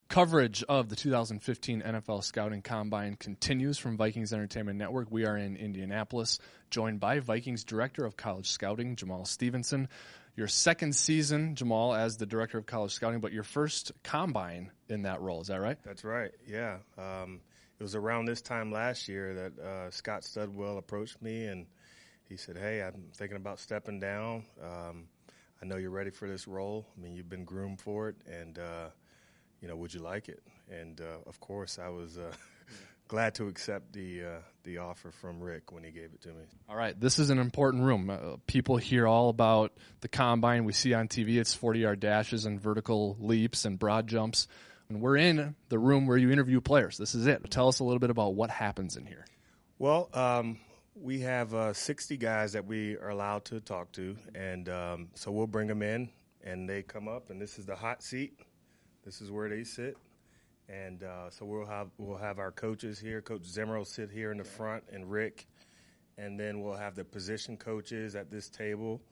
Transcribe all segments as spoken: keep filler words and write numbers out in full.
Coverage of the two thousand fifteen N F L Scouting Combine continues from Vikings Entertainment Network. We are in Indianapolis, joined by Vikings Director of College Scouting, Jamal Stevenson. Your second season, Jamal, as the Director of College Scouting, but your first Combine in that role. Is that right? That's right, yeah. Um, it was around this time last year that uh, Scott Studwell approached me, and he said, hey, I'm thinking about stepping down. Um, I know you're ready for this role. I mean, you've been groomed for it, and uh, you know, would you like it? And, uh, of course, I was uh, glad to accept the uh, the offer from Rick when he gave it to me. All right, this is an important room. Uh, people hear all about the Combine. We see on T V it's forty-yard dashes and vertical leaps and broad jumps. And we're in the room where you interview players. This is it. Tell us a little bit about what happens in here. Well, um, we have uh, sixty guys that we are allowed to talk to, and um, so we'll bring them in, and they come up, and this is the hot seat. This is where they sit, and uh, so we'll have we'll have our coaches here. Coach Zimmer will sit here in the front, and Rick, and then we'll have the position coaches at this table,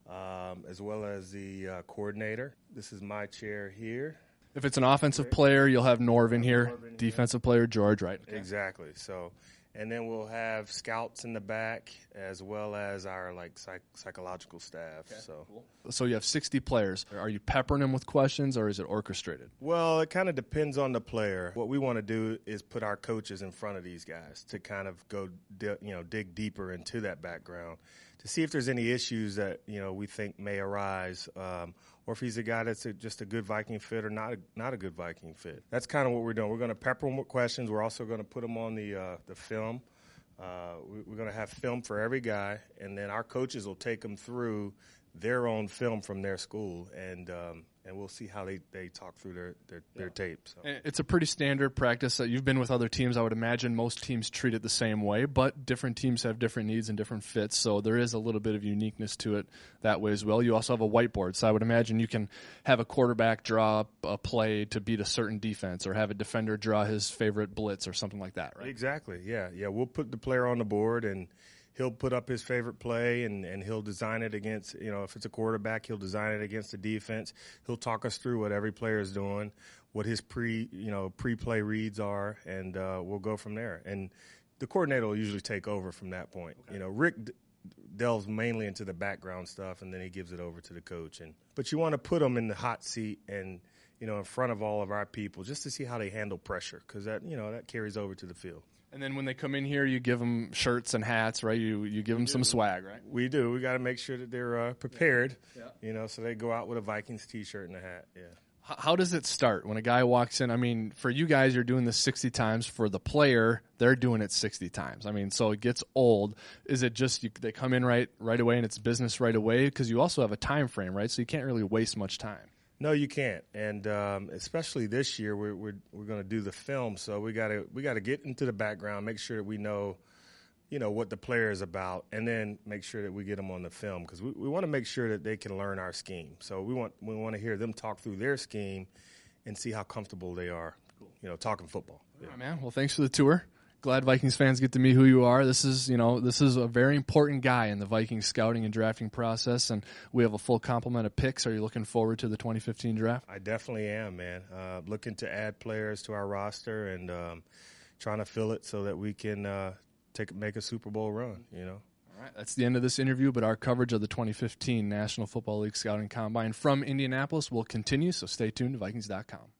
um, as well as the uh, coordinator. This is my chair here. If it's an offensive player, you'll have Norvin here. Norvin, defensive yeah. player, George, right? Okay. Exactly. So, and then we'll have scouts in the back, as well as our like psych- psychological staff. Okay. So, cool. So you have sixty players. Are you peppering them with questions, or is it orchestrated? Well, it kind of depends on the player. What we want to do is put our coaches in front of these guys to kind of go, di- you know, dig deeper into that background to see if there's any issues that you know we think may arise. Um, or if he's a guy that's a, just a good Viking fit or not a, not a good Viking fit. That's kind of what we're doing. We're going to pepper them with questions. We're also going to put them on the uh, the film. Uh, we, we're going to have film for every guy, and then our coaches will take them through their own film from their school, and um, and we'll see how they, they talk through their their, yeah. their tape. So. It's a pretty standard practice that you've been with other teams. I would imagine most teams treat it the same way, but different teams have different needs and different fits, so there is a little bit of uniqueness to it that way as well. You also have a whiteboard, so I would imagine you can have a quarterback draw a play to beat a certain defense, or have a defender draw his favorite blitz or something like that, right? Exactly, yeah. Yeah, we'll put the player on the board, and he'll put up his favorite play, and, and he'll design it against, you know, if it's a quarterback, he'll design it against the defense. He'll talk us through what every player is doing, what his pre, you know, pre-play reads are, and uh, we'll go from there. And the coordinator will usually take over from that point. Okay. You know, Rick d- delves mainly into the background stuff, and then he gives it over to the coach. And but you want to put them in the hot seat and, you know, in front of all of our people just to see how they handle pressure, because that, you know, that carries over to the field. And then when they come in here, you give them shirts and hats, right? You you give them some swag, right? We do. We got to make sure that they're uh, prepared, yeah. Yeah. you know, so they go out with a Vikings T-shirt and a hat, yeah. How, how does it start when a guy walks in? I mean, for you guys, you're doing this sixty times. For the player, they're doing it sixty times. I mean, so it gets old. Is it just you, they come in right right away and it's business right away? Because you also have a time frame, right? So you can't really waste much time. No, you can't, and um, especially this year, we're we're we're going to do the film, so we got to we got to get into the background, make sure that we know, you know, what the player is about, and then make sure that we get them on the film, because we, we want to make sure that they can learn our scheme. So we want we want to hear them talk through their scheme, and see how comfortable they are, you know, talking football. Yeah. All right, man. Well, thanks for the tour. Glad Vikings fans get to meet who you are. This is, you know, this is a very important guy in the Vikings scouting and drafting process, and we have a full complement of picks. Are you looking forward to the twenty fifteen draft? I definitely am, man. Uh, looking to add players to our roster and um, trying to fill it so that we can uh, take make a Super Bowl run, you know. All right, that's the end of this interview, but our coverage of the twenty fifteen National Football League Scouting Combine from Indianapolis will continue, so stay tuned to Vikings dot com.